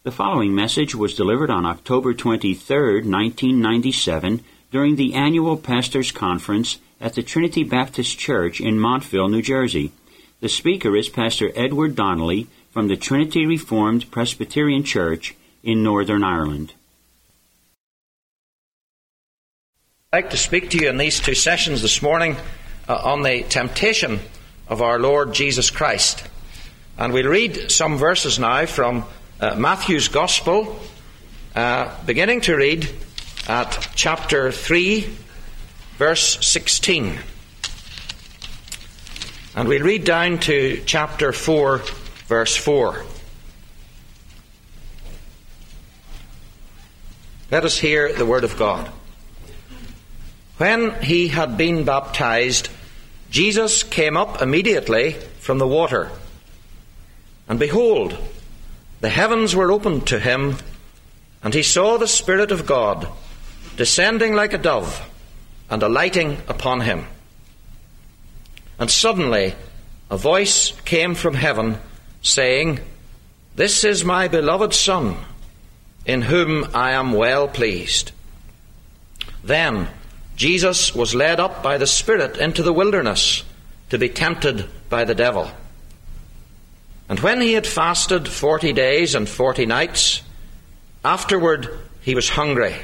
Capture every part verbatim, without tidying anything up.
The following message was delivered on October twenty-third, nineteen ninety-seven, during the annual Pastors' Conference at the Trinity Baptist Church in Montville, New Jersey. The speaker is Pastor Edward Donnelly from the Trinity Reformed Presbyterian Church in Northern Ireland. I'd like to speak to you in these two sessions this morning uh, on the temptation of our Lord Jesus Christ. And we'll read some verses now from uh, Matthew's Gospel, uh, beginning to read at chapter three, verse sixteen. And we'll read down to chapter four, verse four. Let us hear the word of God. When he had been baptized, Jesus came up immediately from the water. And behold, the heavens were opened to him, and he saw the Spirit of God descending like a dove and alighting upon him. And suddenly a voice came from heaven, saying, "This is my beloved Son, in whom I am well pleased." Then Jesus was led up by the Spirit into the wilderness to be tempted by the devil. And when he had fasted forty days and forty nights, afterward he was hungry.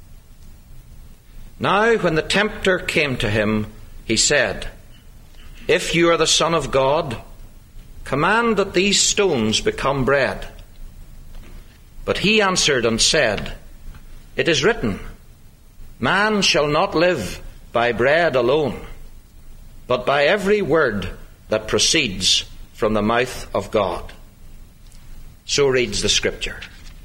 Now when the tempter came to him, he said, "If you are the Son of God, command that these stones become bread." But he answered and said, "It is written, man shall not live by bread alone, but by every word that proceeds from the mouth of God." So reads the Scripture.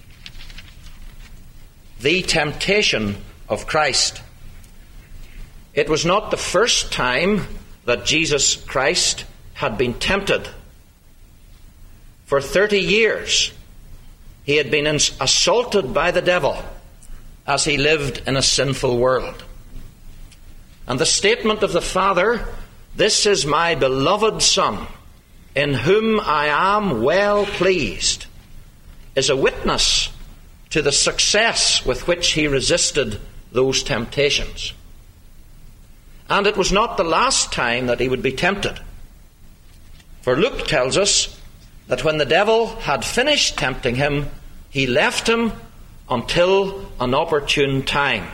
The temptation of Christ. It was not the first time that Jesus Christ had been tempted. For thirty years he had been assaulted by the devil as he lived in a sinful world. And the statement of the Father, "This is my beloved Son, in whom I am well pleased," is a witness to the success with which he resisted those temptations. And it was not the last time that he would be tempted. For Luke tells us that when the devil had finished tempting him, he left him until an opportune time.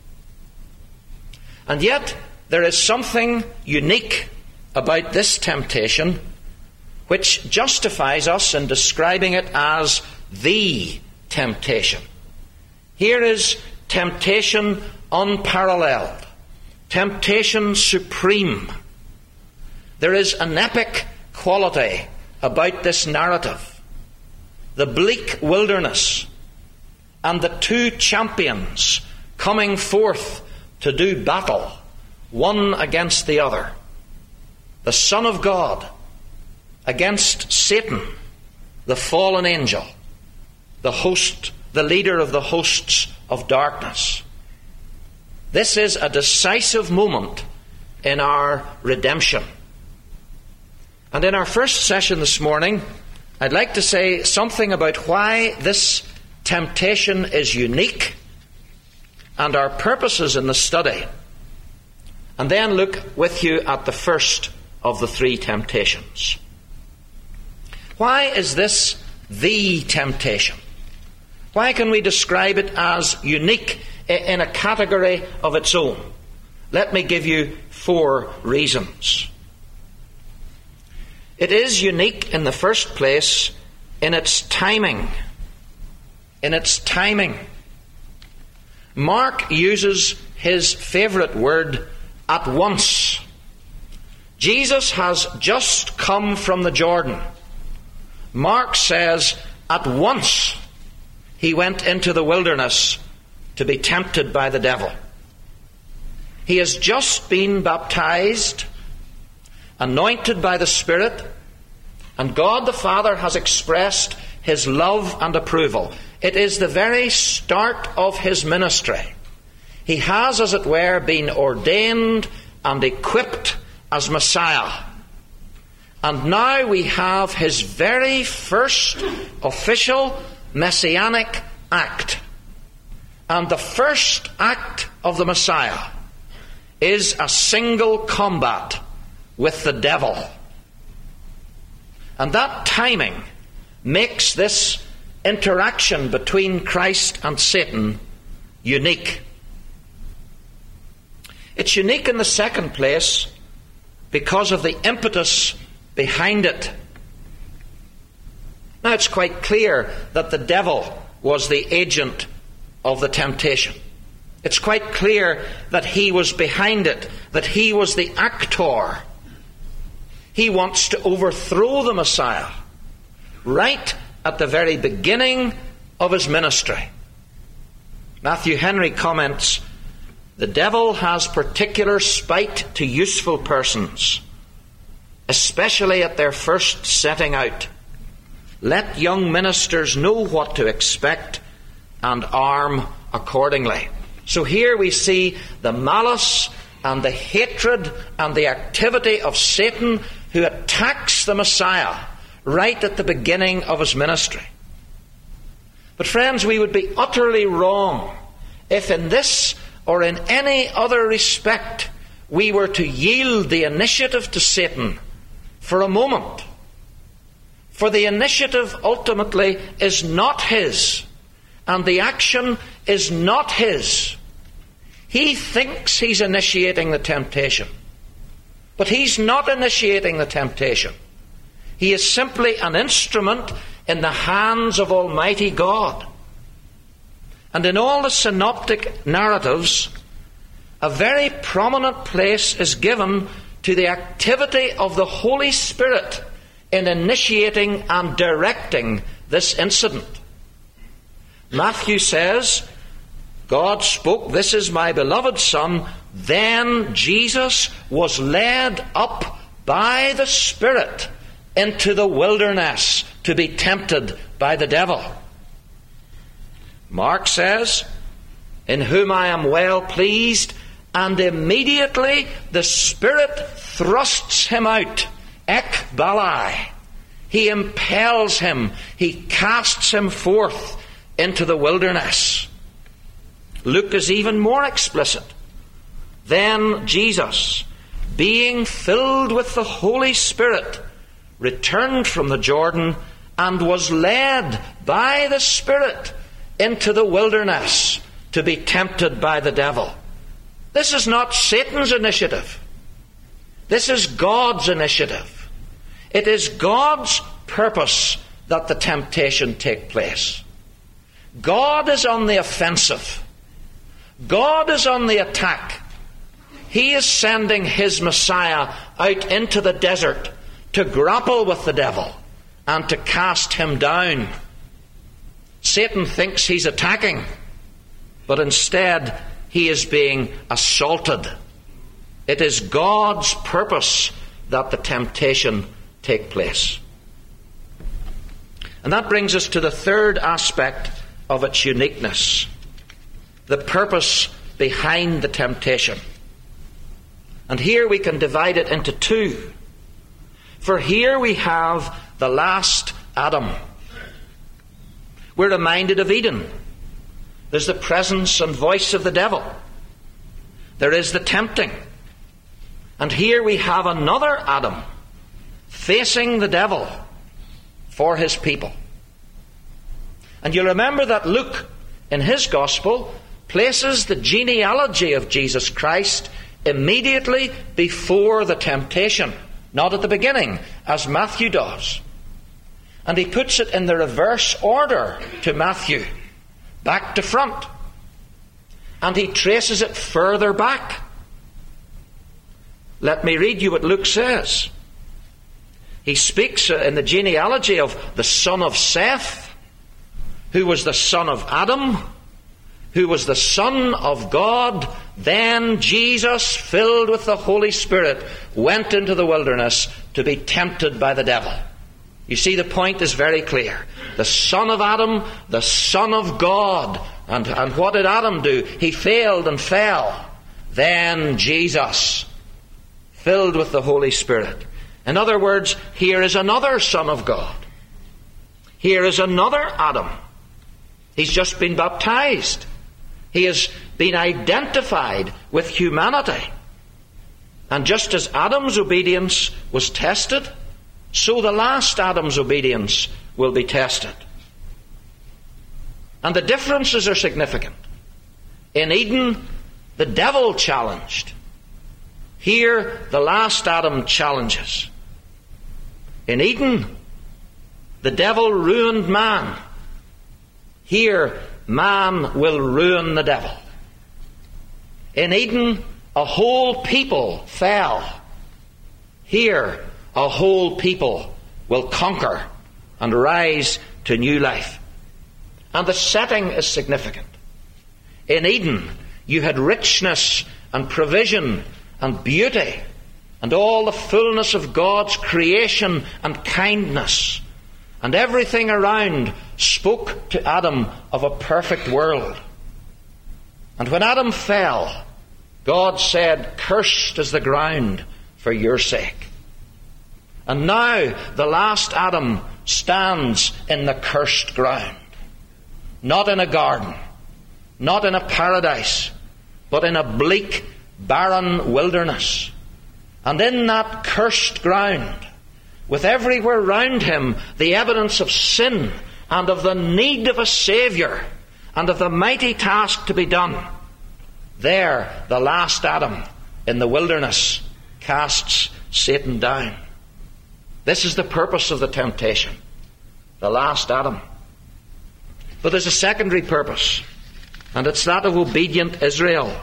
And yet there is something unique about this temptation which justifies us in describing it as the temptation. Here is temptation unparalleled, temptation supreme. There is an epic quality about this narrative. The bleak wilderness and the two champions coming forth to do battle, one against the other. The Son of God against Satan, the fallen angel, the host, the leader of the hosts of darkness. This is a decisive moment in our redemption. And in our first session this morning, I'd like to say something about why this temptation is unique and our purposes in the study. And then look with you at the first of the three temptations. Why is this the temptation? Why can we describe it as unique in a category of its own? Let me give you four reasons. It is unique in the first place in its timing. In its timing. Mark uses his favourite word, "at once." Jesus has just come from the Jordan. Mark says, at once he went into the wilderness to be tempted by the devil. He has just been baptized, anointed by the Spirit, and God the Father has expressed his love and approval. It is the very start of his ministry. He has, as it were, been ordained and equipped as Messiah. And now we have his very first official messianic act. And the first act of the Messiah is a single combat with the devil. And that timing makes this interaction between Christ and Satan unique. It's unique in the second place because of the impetus behind it. Now, it's quite clear that the devil was the agent of the temptation. It's quite clear that he was behind it, that he was the actor. He wants to overthrow the Messiah right at the very beginning of his ministry. Matthew Henry comments, "The devil has particular spite to useful persons, especially at their first setting out. Let young ministers know what to expect and arm accordingly." So here we see the malice and the hatred and the activity of Satan, who attacks the Messiah right at the beginning of his ministry. But friends, we would be utterly wrong if in this or in any other respect we were to yield the initiative to Satan for a moment. For the initiative ultimately is not his, and the action is not his. He thinks he's initiating the temptation, but he's not initiating the temptation. He is simply an instrument in the hands of Almighty God. And in all the synoptic narratives, a very prominent place is given to the activity of the Holy Spirit in initiating and directing this incident. Matthew says, God spoke, "This is my beloved Son." Then Jesus was led up by the Spirit into the wilderness to be tempted by the devil. Mark says, "In whom I am well pleased," and immediately the Spirit thrusts him out, ekbalai. He impels him, he casts him forth into the wilderness. Luke is even more explicit. Then Jesus, being filled with the Holy Spirit, returned from the Jordan and was led by the Spirit into the wilderness to be tempted by the devil. This is not Satan's initiative. This is God's initiative. It is God's purpose that the temptation take place. God is on the offensive. God is on the attack. He is sending his Messiah out into the desert to grapple with the devil and to cast him down. Satan thinks he's attacking, but instead he is being assaulted. It is God's purpose that the temptation take place. And that brings us to the third aspect of its uniqueness: the purpose behind the temptation. And here we can divide it into two. For here we have the last Adam. We're reminded of Eden. There's the presence and voice of the devil. There is the tempting. And here we have another Adam facing the devil for his people. And you'll remember that Luke, in his Gospel, places the genealogy of Jesus Christ immediately before the temptation, not at the beginning, as Matthew does. And he puts it in the reverse order to Matthew, back to front. And he traces it further back. Let me read you what Luke says. He speaks in the genealogy of the son of Seth, who was the son of Adam, who was the Son of God. Then Jesus, filled with the Holy Spirit, went into the wilderness to be tempted by the devil. You see, the point is very clear. The son of Adam, the Son of God. And, and what did Adam do? He failed and fell. Then Jesus, filled with the Holy Spirit. In other words, here is another Son of God. Here is another Adam. He's just been baptized. He has been identified with humanity. And just as Adam's obedience was tested, so the last Adam's obedience will be tested. And the differences are significant. In Eden, the devil challenged. Here, the last Adam challenges. In Eden, the devil ruined man. Here, man will ruin the devil. In Eden, a whole people fell. Here, a whole people will conquer and rise to new life. And the setting is significant. In Eden, you had richness and provision and beauty and all the fullness of God's creation and kindness. And everything around spoke to Adam of a perfect world. And when Adam fell, God said, "Cursed is the ground for your sake." And now the last Adam stands in the cursed ground. Not in a garden, not in a paradise, but in a bleak, barren wilderness. And in that cursed ground, with everywhere round him the evidence of sin and of the need of a Saviour and of the mighty task to be done, there the last Adam in the wilderness casts Satan down. This is the purpose of the temptation, the last Adam. But there's a secondary purpose, and it's that of obedient Israel.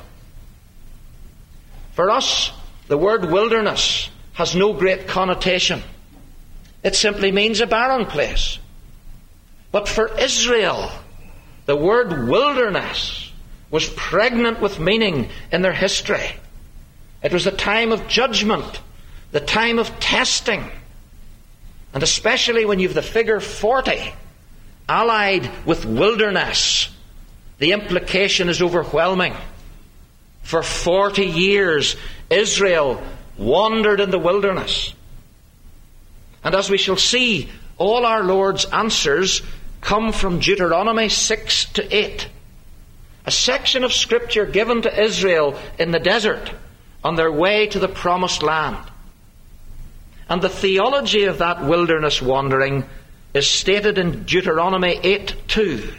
For us, the word wilderness has no great connotation. It simply means a barren place. But for Israel, the word wilderness was pregnant with meaning in their history. It was the time of judgment, the time of testing. And especially when you've the figure forty allied with wilderness, the implication is overwhelming. For forty years, Israel wandered in the wilderness. And as we shall see, all our Lord's answers come from Deuteronomy six to eight, a section of Scripture given to Israel in the desert on their way to the promised land. And the theology of that wilderness wandering is stated in Deuteronomy eight two.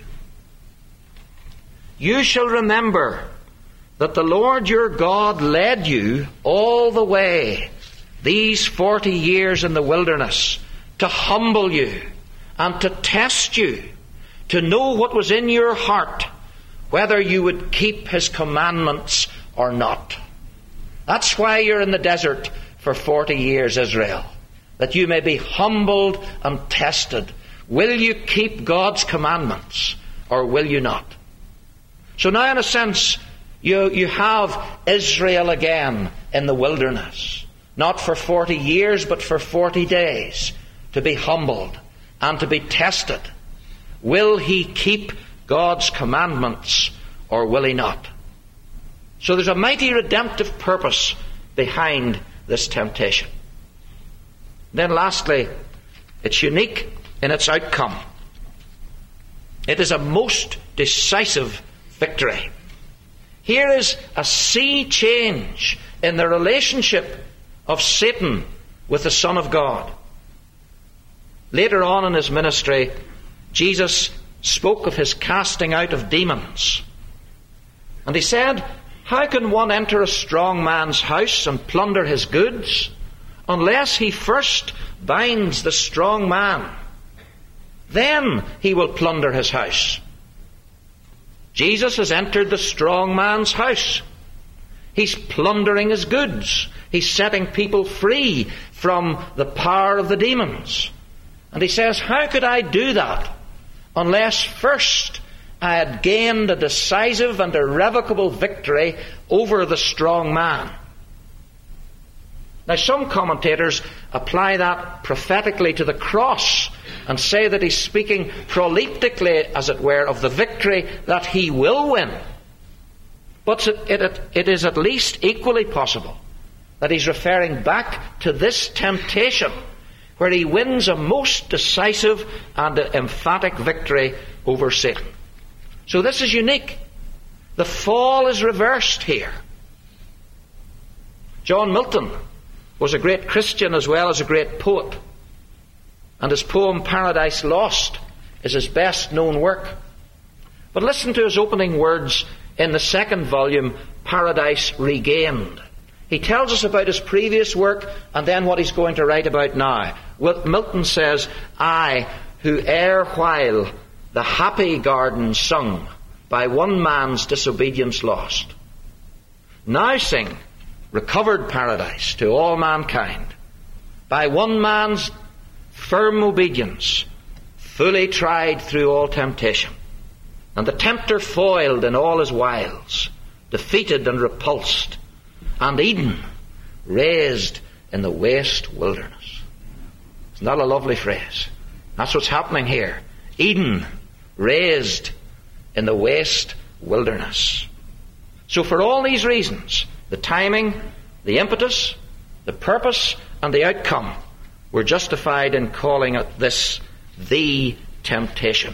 You shall remember that the Lord your God led you all the way these forty years in the wilderness to humble you and to test you, to know what was in your heart, whether you would keep his commandments or not. That's why you're in the desert for forty years, Israel, that you may be humbled and tested. Will you keep God's commandments or will you not? So now, in a sense, you, you have Israel again in the wilderness, not for forty years, but for forty days, to be humbled and to be tested. Will he keep God's commandments or will he not? So there's a mighty redemptive purpose behind this temptation. Then lastly, it's unique in its outcome. It is a most decisive victory. Here is a sea change in the relationship of Satan with the Son of God. Later on in his ministry, Jesus spoke of his casting out of demons. And he said, how can one enter a strong man's house and plunder his goods unless he first binds the strong man? Then he will plunder his house. Jesus has entered the strong man's house. He's plundering his goods. He's setting people free from the power of the demons. And he says, how could I do that unless first I had gained a decisive and irrevocable victory over the strong man? Now, some commentators apply that prophetically to the cross and say that he's speaking proleptically, as it were, of the victory that he will win. But it, it, it is at least equally possible that he's referring back to this temptation, where he wins a most decisive and emphatic victory over Satan. So this is unique. The fall is reversed here. John Milton was a great Christian as well as a great poet. And his poem Paradise Lost is his best known work. But listen to his opening words in the second volume, Paradise Regained. He tells us about his previous work and then what he's going to write about now. Milton says, I, who erewhile the happy garden sung, by one man's disobedience lost, now sing recovered paradise to all mankind, by one man's firm obedience, fully tried through all temptation, and the tempter foiled in all his wiles, defeated and repulsed, and Eden raised in the waste wilderness. Isn't that a lovely phrase? That's what's happening here. Eden raised in the waste wilderness. So for all these reasons, the timing, the impetus, the purpose, and the outcome, we're justified in calling it this the temptation.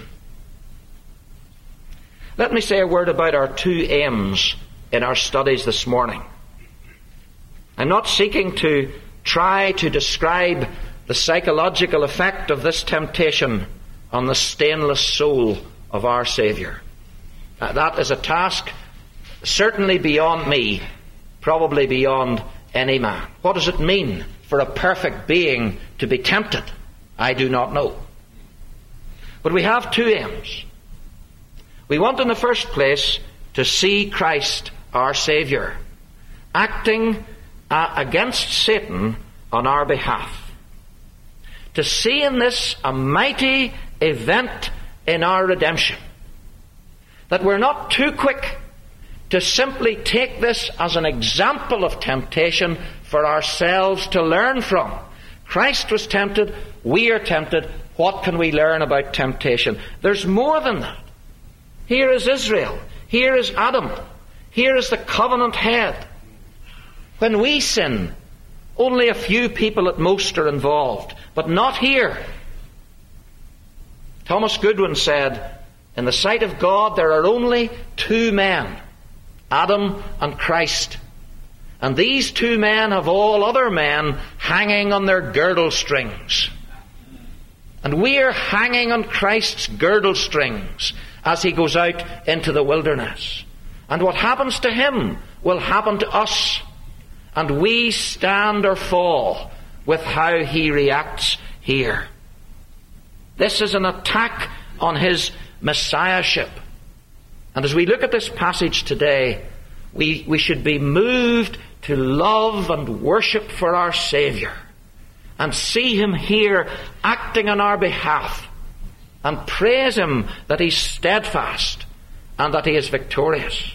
Let me say a word about our two aims in our studies this morning. I'm not seeking to try to describe the psychological effect of this temptation on the stainless soul of our Saviour. Uh, that is a task certainly beyond me, probably beyond any man. What does it mean for a perfect being to be tempted? I do not know. But we have two aims. We want in the first place to see Christ, our Saviour, acting uh, against Satan on our behalf. To see in this a mighty event in our redemption. That we're not too quick to simply take this as an example of temptation for ourselves to learn from. Christ was tempted, we are tempted. What can we learn about temptation? There's more than that. Here is Israel. Here is Adam. Here is the covenant head. When we sin, only a few people at most are involved, but not here. Thomas Goodwin said, in the sight of God there are only two men, Adam and Christ. And these two men have all other men hanging on their girdle strings. And we are hanging on Christ's girdle strings as he goes out into the wilderness. And what happens to him will happen to us. And we stand or fall with how he reacts here. This is an attack on his messiahship. And as we look at this passage today, we, we should be moved to love and worship for our Saviour and see him here acting on our behalf and praise him that he's steadfast and that he is victorious.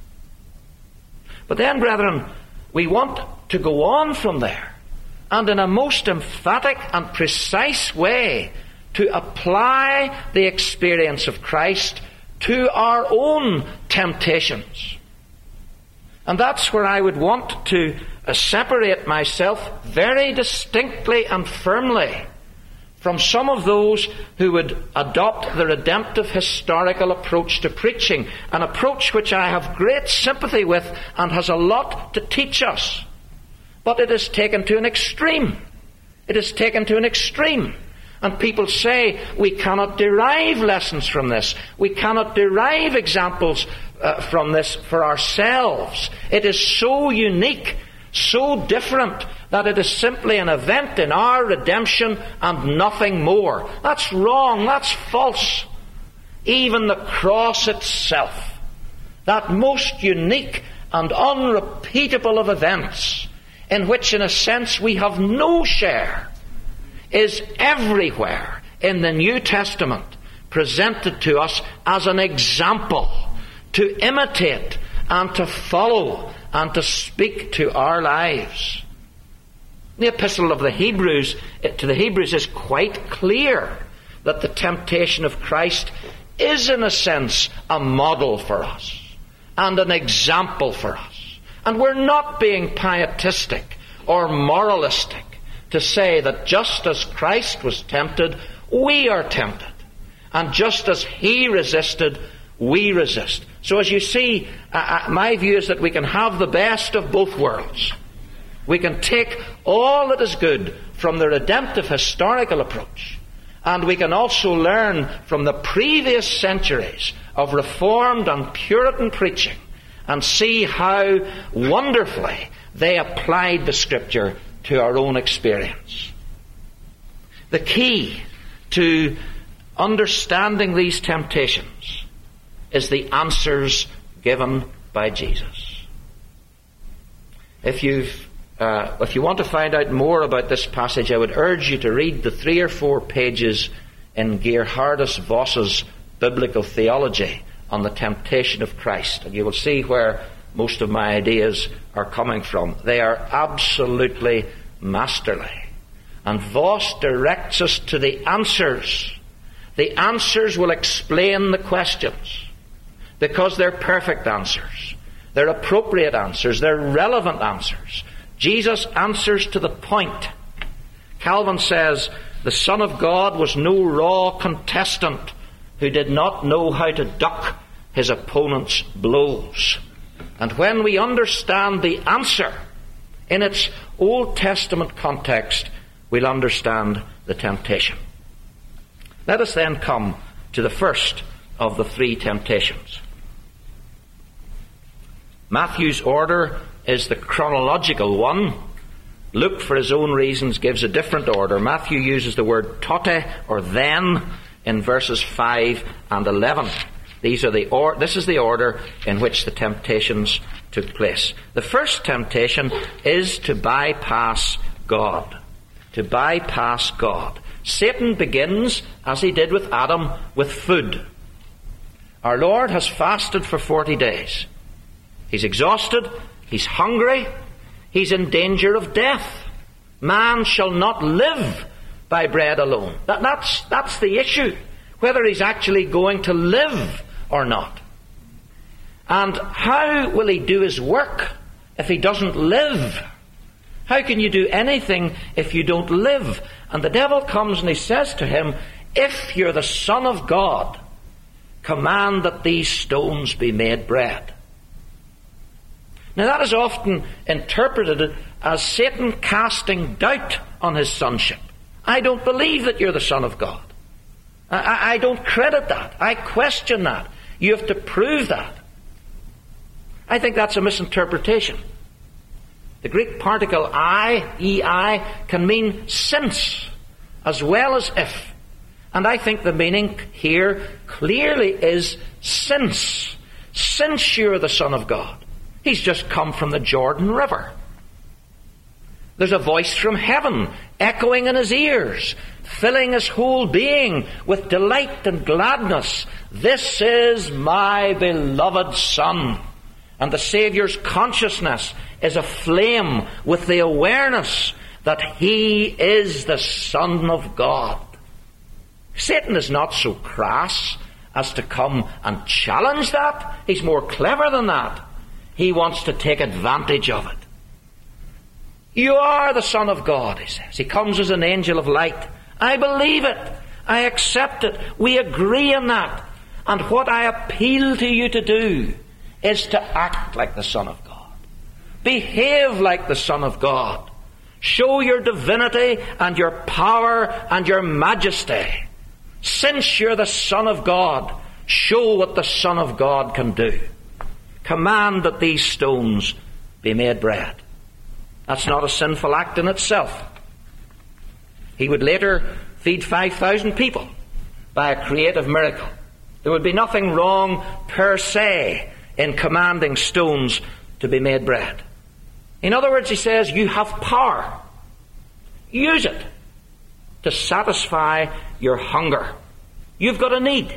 But then, brethren, we want to go on from there and in a most emphatic and precise way to apply the experience of Christ to our own temptations. And that's where I would want to uh, separate myself very distinctly and firmly from some of those who would adopt the redemptive historical approach to preaching, an approach which I have great sympathy with and has a lot to teach us. But it is taken to an extreme. It is taken to an extreme. And people say we cannot derive lessons from this. We cannot derive examples uh, from this for ourselves. It is so unique, so different, that it is simply an event in our redemption and nothing more. That's wrong. That's false. Even the cross itself, that most unique and unrepeatable of events, in which in a sense we have no share, is everywhere in the New Testament presented to us as an example to imitate and to follow and to speak to our lives. The epistle of the Hebrews to the Hebrews is quite clear that the temptation of Christ is in a sense a model for us and an example for us. And we're not being pietistic or moralistic to say that just as Christ was tempted, we are tempted. And just as he resisted, we resist. So as you see, uh, my view is that we can have the best of both worlds. We can take all that is good from the redemptive historical approach, and we can also learn from the previous centuries of Reformed and Puritan preaching and see how wonderfully they applied the Scripture to our own experience. The key to understanding these temptations is the answers given by Jesus. If you've Uh, if you want to find out more about this passage, I would urge you to read the three or four pages in Gerhardus Voss's Biblical Theology on the temptation of Christ, and you will see where most of my ideas are coming from. They are absolutely masterly. And Voss directs us to the answers. The answers will explain the questions, because they're perfect answers. They're appropriate answers. They're relevant answers. Jesus answers to the point. Calvin says, the Son of God was no raw contestant who did not know how to duck his opponent's blows. And when we understand the answer in its Old Testament context, we'll understand the temptation. Let us then come to the first of the three temptations. Matthew's order is the chronological one. Luke, for his own reasons, gives a different order. Matthew uses the word tote, or then, in verses five and eleven. These are the or- this is the order in which the temptations took place. The first temptation is to bypass God. To bypass God. Satan begins, as he did with Adam, with food. Our Lord has fasted for forty days. He's exhausted. He's hungry. He's in danger of death. Man shall not live by bread alone. That, that's, that's the issue. Whether he's actually going to live or not. And how will he do his work if he doesn't live? How can you do anything if you don't live? And the devil comes and he says to him, if you're the Son of God, command that these stones be made bread. Now that is often interpreted as Satan casting doubt on his sonship. I don't believe that you're the Son of God. I, I don't credit that. I question that. You have to prove that. I think that's a misinterpretation. The Greek particle I, E-I, can mean since as well as if. And I think the meaning here clearly is since. Since you're the Son of God. He's just come from the Jordan River. There's a voice from heaven echoing in his ears, filling his whole being with delight and gladness. This is my beloved Son. And the Saviour's consciousness is aflame with the awareness that he is the Son of God. Satan is not so crass as to come and challenge that. He's more clever than that. He wants to take advantage of it. You are the Son of God, he says. He comes as an angel of light. I believe it. I accept it. We agree on that. And what I appeal to you to do is to act like the Son of God. Behave like the Son of God. Show your divinity and your power and your majesty. Since you're the Son of God, show what the Son of God can do. Command that these stones be made bread. That's not a sinful act in itself. He would later feed five thousand people by a creative miracle. There would be nothing wrong per se in commanding stones to be made bread. In other words, he says, you have power. Use it to satisfy your hunger. You've got a need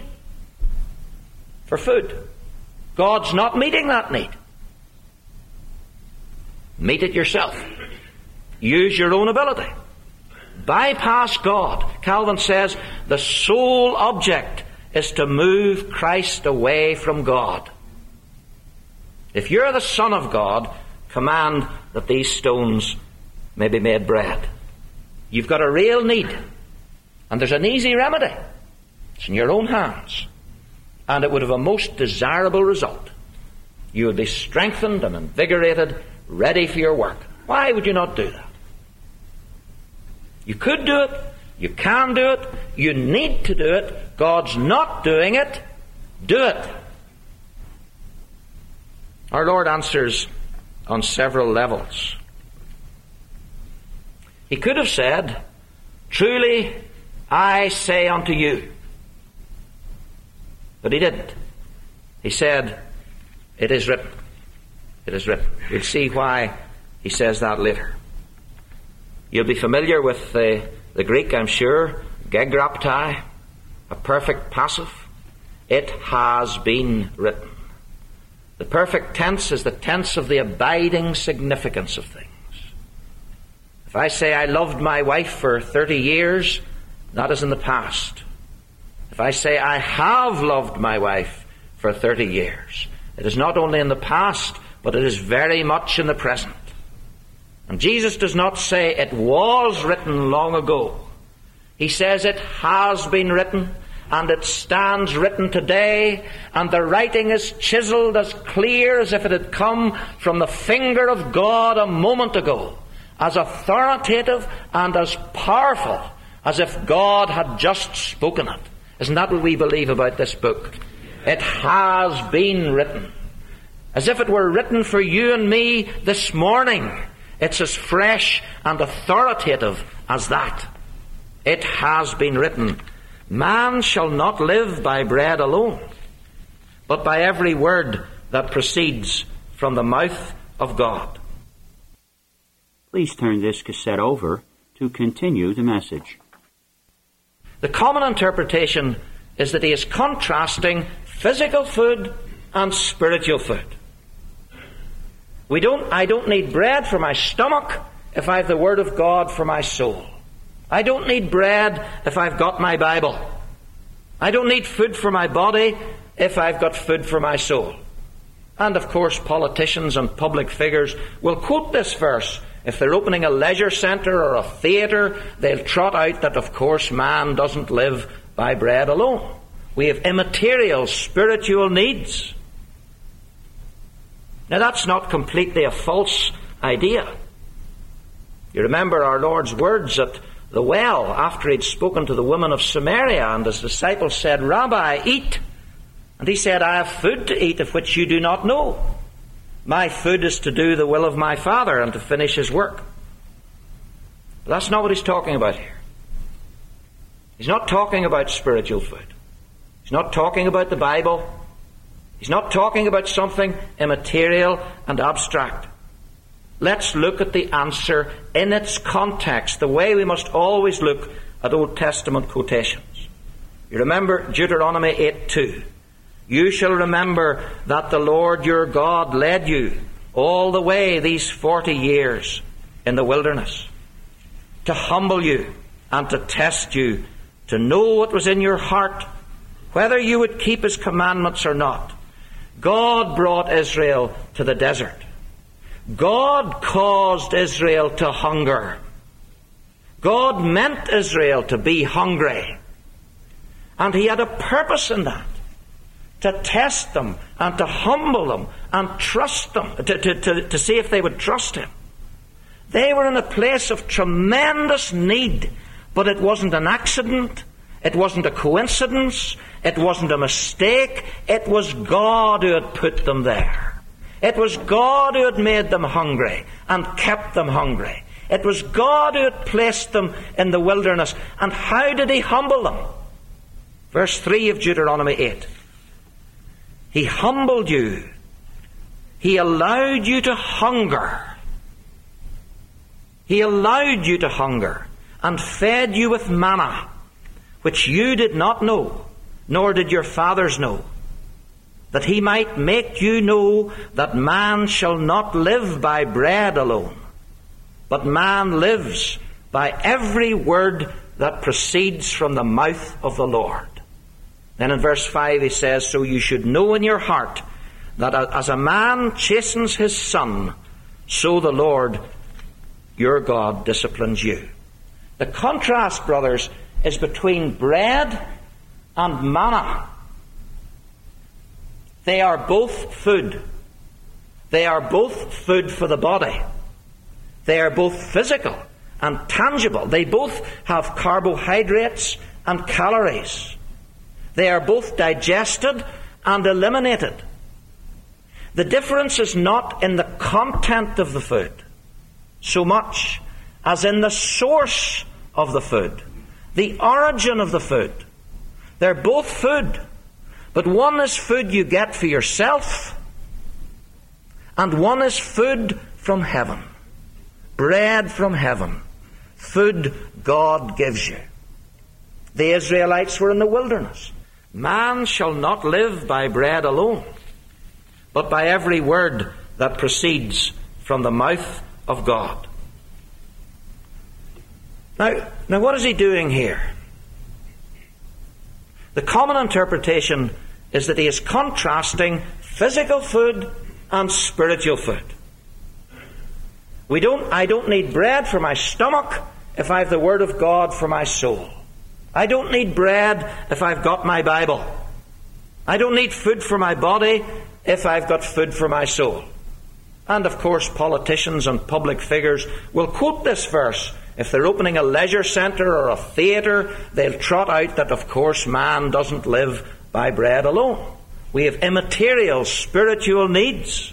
for food. God's not meeting that need. Meet it yourself. Use your own ability. Bypass God. Calvin says the sole object is to move Christ away from God. If you're the Son of God, command that these stones may be made bread. You've got a real need. And there's an easy remedy. It's in your own hands. and it would have a most desirable result. You would be strengthened and invigorated, ready for your work. Why would you not do that? You could do it. You can do it. You need to do it. God's not doing it. Do it. Our Lord answers on several levels. He could have said, "Truly I say unto you." But he didn't. He said, "It is written." It is written. We'll see why he says that later. You'll be familiar with the, the Greek, I'm sure, gegraptai, a perfect passive. It has been written. The perfect tense is the tense of the abiding significance of things. If I say I loved my wife for thirty years, that is in the past. If I say I have loved my wife for thirty years, it is not only in the past, but it is very much in the present. And Jesus does not say it was written long ago. He says it has been written, and it stands written today, and the writing is chiseled as clear as if it had come from the finger of God a moment ago, as authoritative and as powerful as if God had just spoken it. Isn't that what we believe about this book? It has been written. As if it were written for you and me this morning. It's as fresh and authoritative as that. It has been written, "Man shall not live by bread alone, but by every word that proceeds from the mouth of God." Please turn this cassette over to continue the message. The common interpretation is that he is contrasting physical food and spiritual food. We don't, I don't need bread for my stomach if I have the Word of God for my soul. I don't need bread if I've got my Bible. I don't need food for my body if I've got food for my soul. And of course, politicians and public figures will quote this verse. If they're opening a leisure centre or a theatre, they'll trot out that, of course, man doesn't live by bread alone. We have immaterial spiritual needs. Now, that's not completely a false idea. You remember our Lord's words at the well after he'd spoken to the woman of Samaria, and his disciples said, "Rabbi, eat." And he said, "I have food to eat of which you do not know. My food is to do the will of my Father and to finish his work." But that's not what he's talking about here. He's not talking about spiritual food. He's not talking about the Bible. He's not talking about something immaterial and abstract. Let's look at the answer in its context, the way we must always look at Old Testament quotations. You remember Deuteronomy eight two. "You shall remember that the Lord your God led you all the way these forty years in the wilderness, to humble you and to test you, to know what was in your heart, whether you would keep his commandments or not." God brought Israel to the desert. God caused Israel to hunger. God meant Israel to be hungry. And he had a purpose in that. To test them and to humble them and trust them, to, to, to, to see if they would trust him. They were in a place of tremendous need, but it wasn't an accident. It wasn't a coincidence. It wasn't a mistake. It was God who had put them there. It was God who had made them hungry and kept them hungry. It was God who had placed them in the wilderness. And how did he humble them? Verse three of Deuteronomy eight. He humbled you. He allowed you to hunger. He allowed you to hunger and fed you with manna, which you did not know, nor did your fathers know, that he might make you know that man shall not live by bread alone, but man lives by every word that proceeds from the mouth of the Lord. Then in verse five he says, "So you should know in your heart that as a man chastens his son, so the Lord your God disciplines you." The contrast, brothers, is between bread and manna. They are both food. They are both food for the body. They are both physical and tangible. They both have carbohydrates and calories. They are both digested and eliminated. The difference is not in the content of the food so much as in the source of the food, the origin of the food. They're both food, but one is food you get for yourself, and one is food from heaven, bread from heaven, food God gives you. The Israelites were in the wilderness. Man shall not live by bread alone, but by every word that proceeds from the mouth of God. Now, now what is he doing here? The common interpretation is that he is contrasting physical food and spiritual food. We don't, I don't need bread for my stomach if I have the Word of God for my soul. I don't need bread if I've got my Bible. I don't need food for my body if I've got food for my soul. And of course, politicians and public figures will quote this verse. If they're opening a leisure centre or a theatre, they'll trot out that, of course, man doesn't live by bread alone. We have immaterial spiritual needs.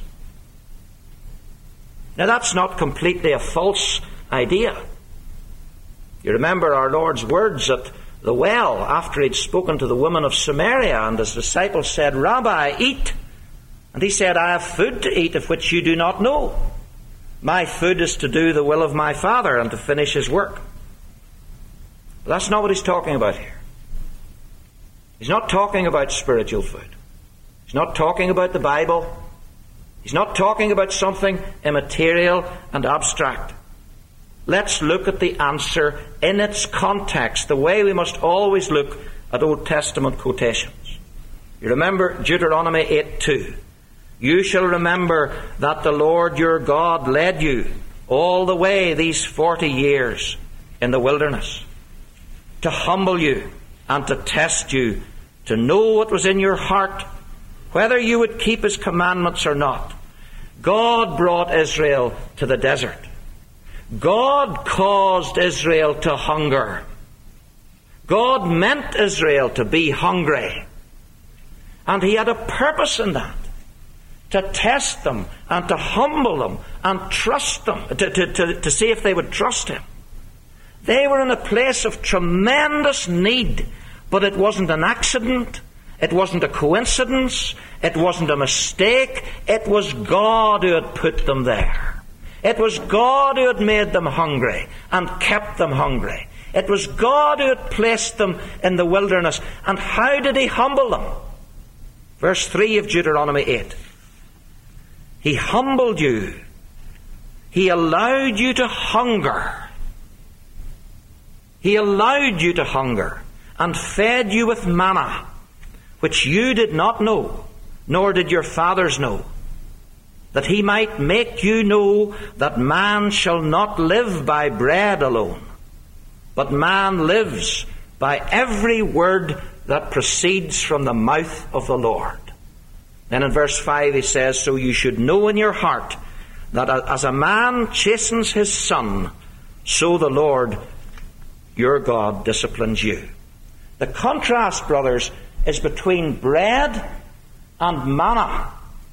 Now, that's not completely a false idea. You remember our Lord's words at the well after he'd spoken to the woman of Samaria, and his disciples said, "Rabbi, eat." And he said, "I have food to eat of which you do not know. My food is to do the will of my Father and to finish his work." But that's not what he's talking about here. He's not talking about spiritual food. He's not talking about the Bible. He's not talking about something immaterial and abstract. Let's look at the answer in its context, the way we must always look at Old Testament quotations. You remember Deuteronomy eight two. "You shall remember that the Lord your God led you all the way these forty years in the wilderness, to humble you and to test you, to know what was in your heart, whether you would keep his commandments or not." God brought Israel to the desert. God caused Israel to hunger. God meant Israel to be hungry. And he had a purpose in that. To test them and to humble them and trust them, to, to, to, to see if they would trust him. They were in a place of tremendous need, but it wasn't an accident. It wasn't a coincidence. It wasn't a mistake. It was God who had put them there. It was God who had made them hungry and kept them hungry. It was God who had placed them in the wilderness. And how did he humble them? Verse three of Deuteronomy eight. He humbled you. He allowed you to hunger. He allowed you to hunger and fed you with manna, which you did not know, nor did your fathers know, that he might make you know that man shall not live by bread alone, but man lives by every word that proceeds from the mouth of the Lord. Then in verse five he says, "So you should know in your heart that as a man chastens his son, so the Lord your God disciplines you." The contrast, brothers, is between bread and manna.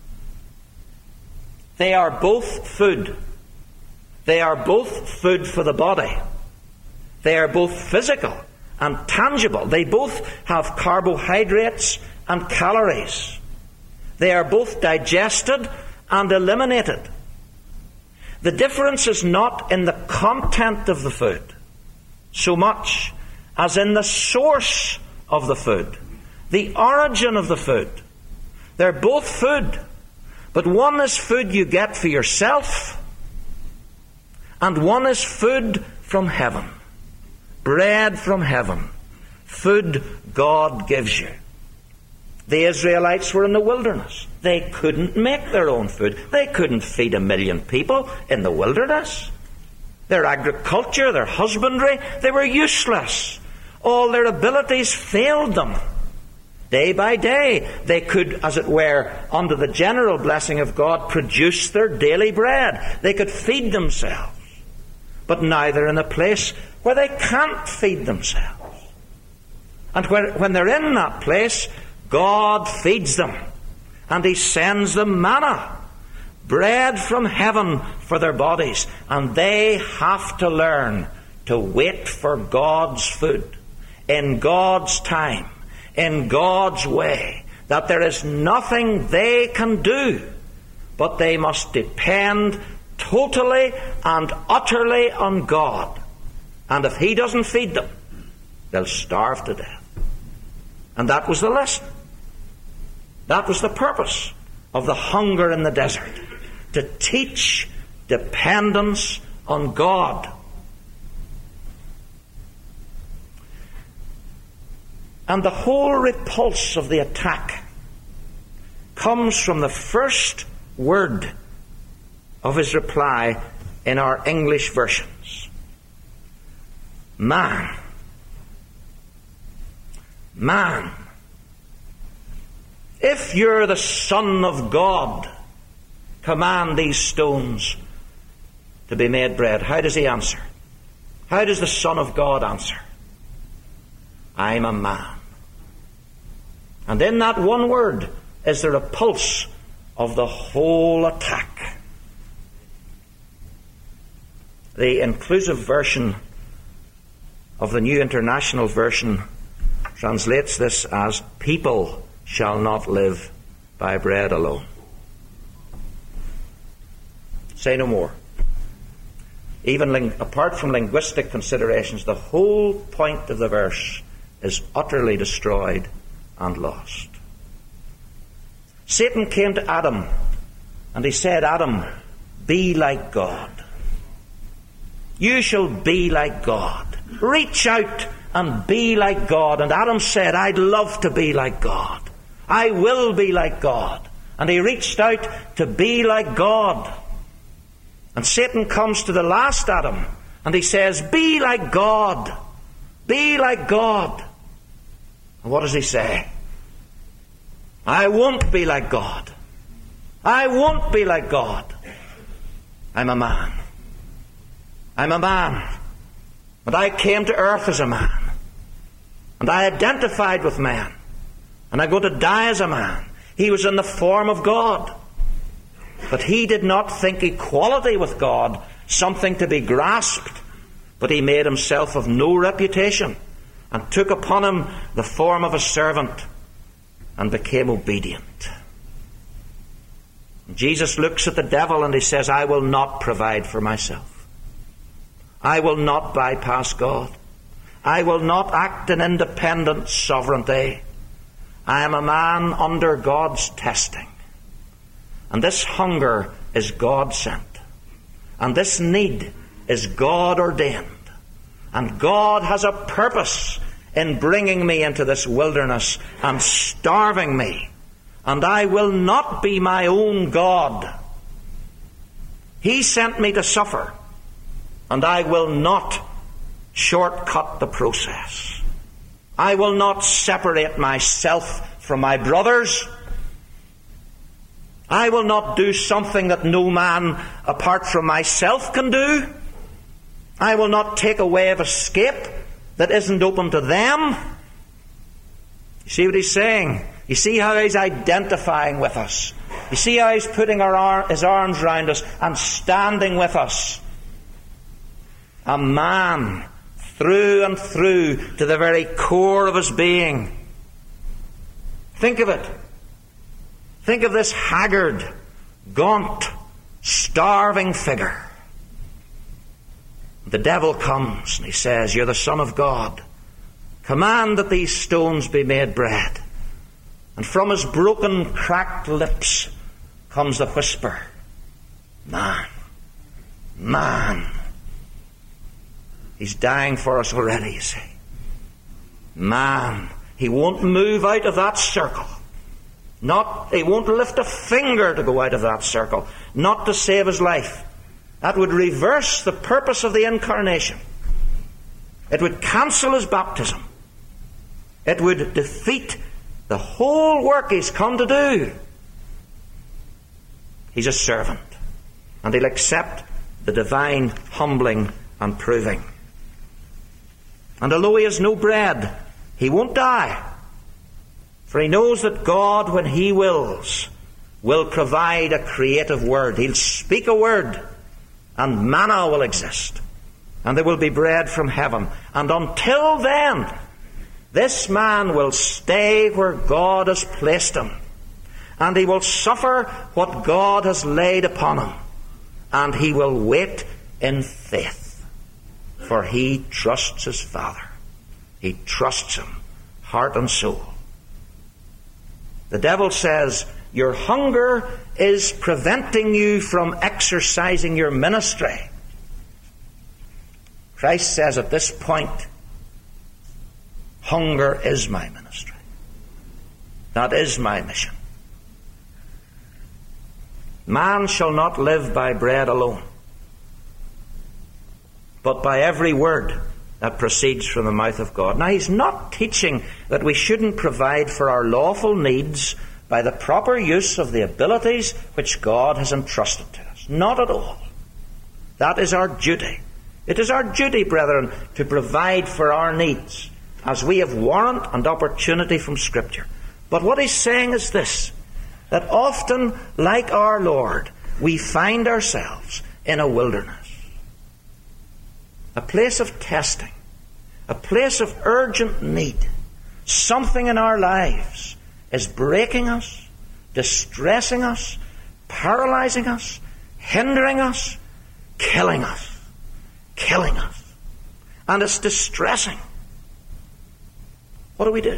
They are both food. They are both food for the body. They are both physical and tangible. They both have carbohydrates and calories. They are both digested and eliminated. The difference is not in the content of the food so much as in the source of the food, the origin of the food. They're both food, but one is food you get for yourself, and one is food from heaven, bread from heaven, food God gives you. The Israelites were in the wilderness. They couldn't make their own food. They couldn't feed a million people in the wilderness. Their agriculture, their husbandry, they were useless. All their abilities failed them. Day by day, they could, as it were, under the general blessing of God, produce their daily bread. They could feed themselves. But now they're in a place where they can't feed themselves. And where, when they're in that place, God feeds them. And He sends them manna, bread from heaven for their bodies. And they have to learn to wait for God's food, in God's time, in God's way, that there is nothing they can do, but they must depend totally and utterly on God. And if He doesn't feed them, they'll starve to death. And that was the lesson. That was the purpose of the hunger in the desert, to teach dependence on God. And the whole repulse of the attack comes from the first word of His reply in our English versions. Man. Man. If you're the Son of God, command these stones to be made bread. How does He answer? How does the Son of God answer? I'm a man. And in that one word is the repulse of the whole attack. The inclusive version of the New International Version translates this as, people shall not live by bread alone. Say no more. Even ling- apart from linguistic considerations, the whole point of the verse is utterly destroyed and lost. Satan came to Adam and he said, Adam, be like God. You shall be like God. Reach out and be like God. And Adam said, I'd love to be like God. I will be like God. And he reached out to be like God. And Satan comes to the last Adam and he says, be like God. Be like God. And what does he say? I won't be like God. I won't be like God. I'm a man. I'm a man. And I came to earth as a man. And I identified with man. And I'm going to die as a man. He was in the form of God. But he did not think equality with God something to be grasped. But he made himself of no reputation and took upon him the form of a servant and became obedient. Jesus looks at the devil and he says, I will not provide for myself. I will not bypass God. I will not act in independent sovereignty. I am a man under God's testing. And this hunger is God sent. And this need is God ordained. And God has a purpose in bringing me into this wilderness and starving me. And I will not be my own God. He sent me to suffer. And I will not shortcut the process. I will not separate myself from my brothers. I will not do something that no man apart from myself can do. I will not take a way of escape that isn't open to them. You see what he's saying? You see how he's identifying with us. You see how he's putting our arm, his arms round us and standing with us. A man through and through to the very core of his being. Think of it. Think of this haggard, gaunt, starving figure. The devil comes and he says, you're the Son of God. Command that these stones be made bread. And from his broken, cracked lips comes the whisper, man, man. He's dying for us already, you see. Man, he won't move out of that circle. Not, he won't lift a finger to go out of that circle, not to save his life. That would reverse the purpose of the incarnation. It would cancel his baptism. It would defeat the whole work he's come to do. He's a servant, and he'll accept the divine humbling and proving. And although he has no bread, he won't die, for he knows that God, when he wills, will provide a creative word. He'll speak a word, and manna will exist, and there will be bread from heaven. And until then, this man will stay where God has placed him, and he will suffer what God has laid upon him, and he will wait in faith, for he trusts his Father. He trusts him, heart and soul. The devil says, your hunger is preventing you from exercising your ministry. Christ says at this point, hunger is my ministry. That is my mission. Man shall not live by bread alone, but by every word that proceeds from the mouth of God. Now, he's not teaching that we shouldn't provide for our lawful needs by the proper use of the abilities which God has entrusted to us. Not at all. That is our duty. It is our duty, brethren, to provide for our needs, as we have warrant and opportunity from Scripture. But what he's saying is this, that often, like our Lord, we find ourselves in a wilderness, a place of testing, a place of urgent need. Something in our lives is breaking us, distressing us, paralyzing us, hindering us, killing us, killing us. And it's distressing. What do we do?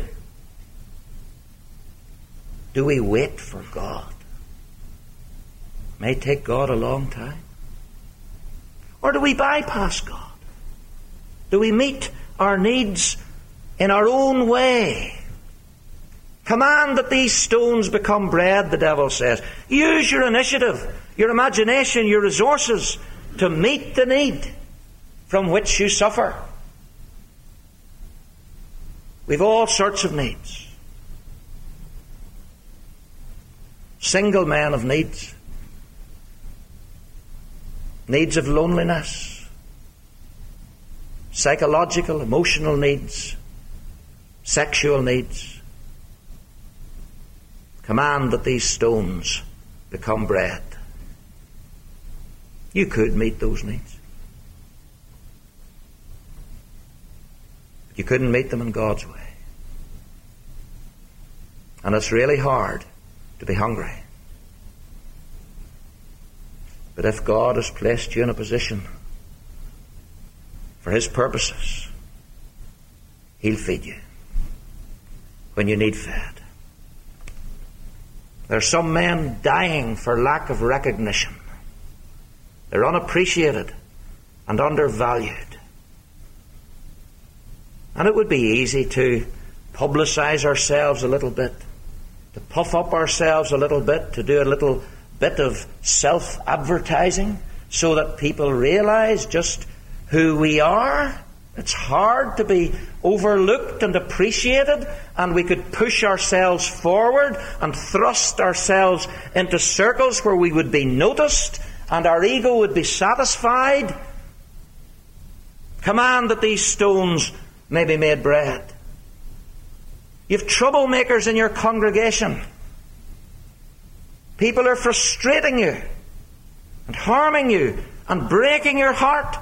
Do we wait for God? It may take God a long time. Or do we bypass God? Do we meet our needs in our own way? Command that these stones become bread, the devil says. Use your initiative, your imagination, your resources to meet the need from which you suffer. We've all sorts of needs. Single men have needs. Needs of loneliness, psychological, emotional needs, sexual needs. Command that these stones become bread. You could meet those needs. But you couldn't meet them in God's way. And it's really hard to be hungry. But if God has placed you in a position for His purposes, He'll feed you when you need fed. There are some men dying for lack of recognition. They're unappreciated and undervalued. And it would be easy to publicize ourselves a little bit, to puff up ourselves a little bit, to do a little bit of self-advertising so that people realize just who we are. It's hard to be overlooked and appreciated, and we could push ourselves forward and thrust ourselves into circles where we would be noticed and our ego would be satisfied. Command that these stones may be made bread. You've troublemakers in your congregation. People are frustrating you and harming you and breaking your heart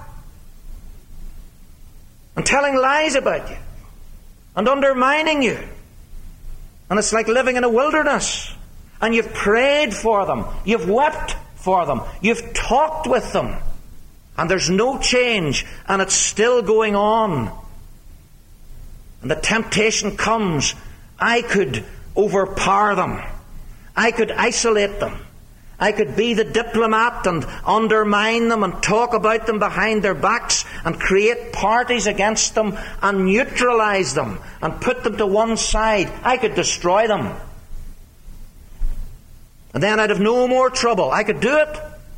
and telling lies about you and undermining you. And it's like living in a wilderness. And you've prayed for them. You've wept for them. You've talked with them. And there's no change. And it's still going on. And the temptation comes. I could overpower them. I could isolate them. I could be the diplomat and undermine them and talk about them behind their backs and create parties against them and neutralize them and put them to one side. I could destroy them. And then I'd have no more trouble. I could do it.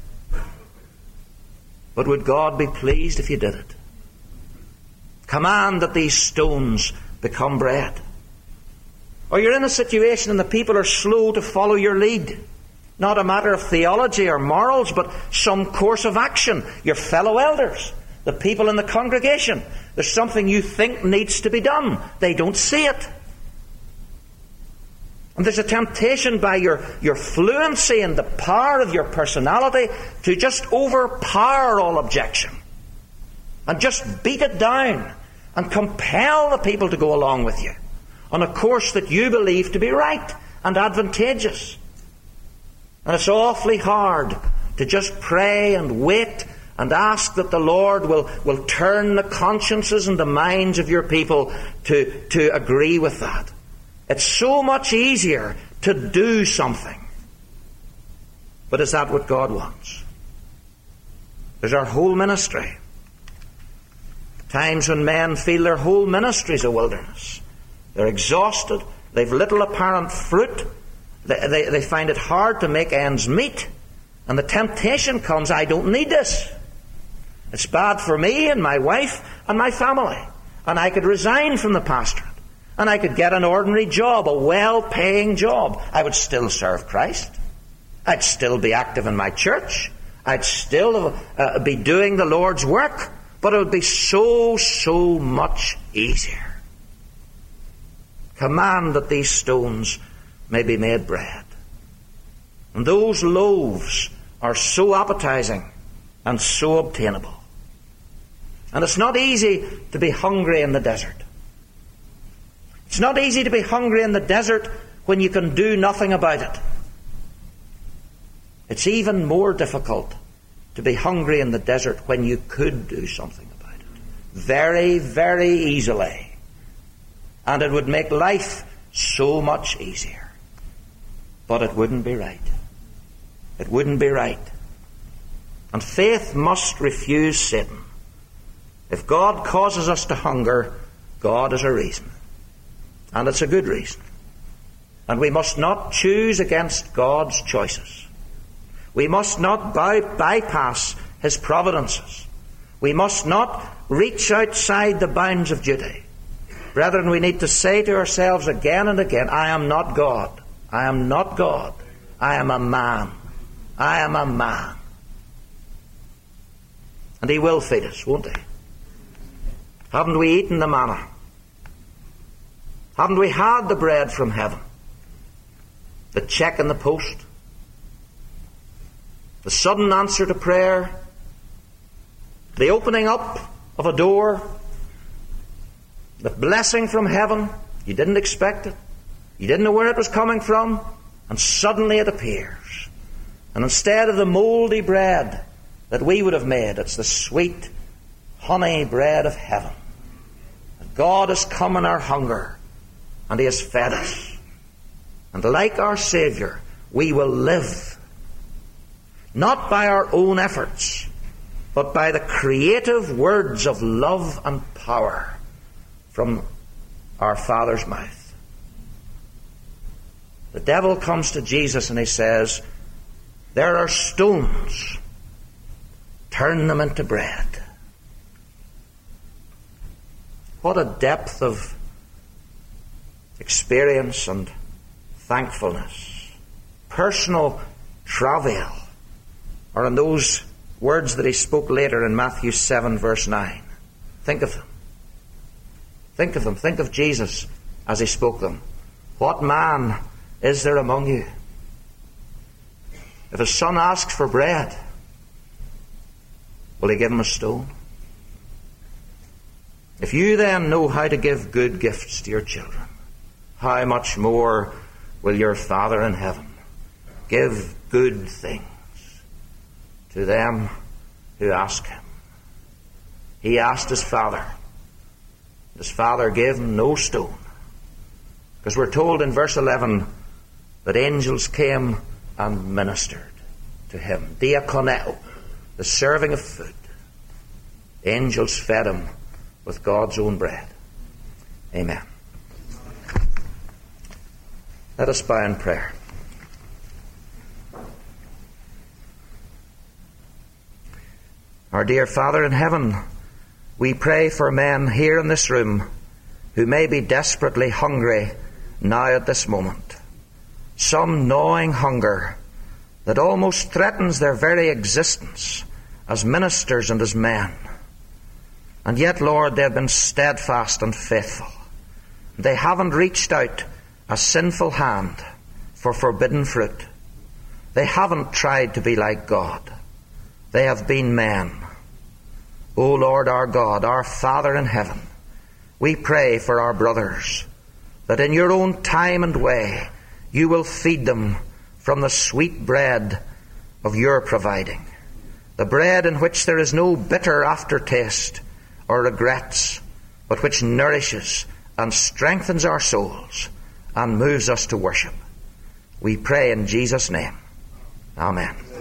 But would God be pleased if you did it? Command that these stones become bread. Or you're in a situation and the people are slow to follow your lead. Not a matter of theology or morals, but some course of action. Your fellow elders, the people in the congregation. There's something you think needs to be done. They don't see it. And there's a temptation by your, your fluency and the power of your personality to just overpower all objection. And just beat it down. And compel the people to go along with you on a course that you believe to be right and advantageous. And it's awfully hard to just pray and wait and ask that the Lord will, will turn the consciences and the minds of your people to, to agree with that. It's so much easier to do something. But is that what God wants? There's our whole ministry. Times when men feel their whole ministry is a wilderness. They're exhausted. They've little apparent fruit. They, they, they find it hard to make ends meet. And the temptation comes, I don't need this. It's bad for me and my wife and my family. And I could resign from the pastorate. And I could get an ordinary job, a well-paying job. I would still serve Christ. I'd still be active in my church. I'd still uh, be doing the Lord's work. But it would be so, so much easier. Command that these stones may be made bread. And those loaves are so appetizing and so obtainable. And it's not easy to be hungry in the desert. It's not easy to be hungry in the desert when you can do nothing about it. It's even more difficult to be hungry in the desert when you could do something about it. Very, very easily. And it would make life so much easier. But it wouldn't be right. It wouldn't be right. And faith must refuse Satan. If God causes us to hunger, God has a reason. And it's a good reason. And we must not choose against God's choices. We must not by- bypass His providences. We must not reach outside the bounds of duty. Brethren, we need to say to ourselves again and again, I am not God. I am not God. I am a man. I am a man. And He will feed us, won't He? Haven't we eaten the manna? Haven't we had the bread from heaven? The check in the post? The sudden answer to prayer? The opening up of a door? The blessing from heaven? You didn't expect it. You didn't know where it was coming from. And suddenly it appears. And instead of the mouldy bread that we would have made, it's the sweet honey bread of heaven. And God has come in our hunger, and He has fed us. And like our Saviour, we will live, not by our own efforts, but by the creative words of love and power from our Father's mouth. The devil comes to Jesus and he says, there are stones. Turn them into bread. What a depth of experience and thankfulness. Personal travail. Or in those words that he spoke later in Matthew seven verse nine. Think of them. Think of them. Think of Jesus as he spoke them. What man is there among you? If his son asks for bread, will he give him a stone? If you then know how to give good gifts to your children, how much more will your Father in heaven give good things to them who ask Him? He asked His Father. His Father gave Him no stone. Because we're told in verse eleven that angels came and ministered to Him. Diakoneo, the serving of food. Angels fed Him with God's own bread. Amen. Let us bow in prayer. Our dear Father in heaven, we pray for men here in this room who may be desperately hungry, now at this moment. Some gnawing hunger that almost threatens their very existence as ministers and as men. And yet, Lord, they've been steadfast and faithful. They haven't reached out a sinful hand for forbidden fruit. They haven't tried to be like God. They have been men. O Lord our God, our Father in heaven, we pray for our brothers, that in your own time and way you will feed them from the sweet bread of your providing, the bread in which there is no bitter aftertaste or regrets, but which nourishes and strengthens our souls and moves us to worship. We pray in Jesus' name. Amen.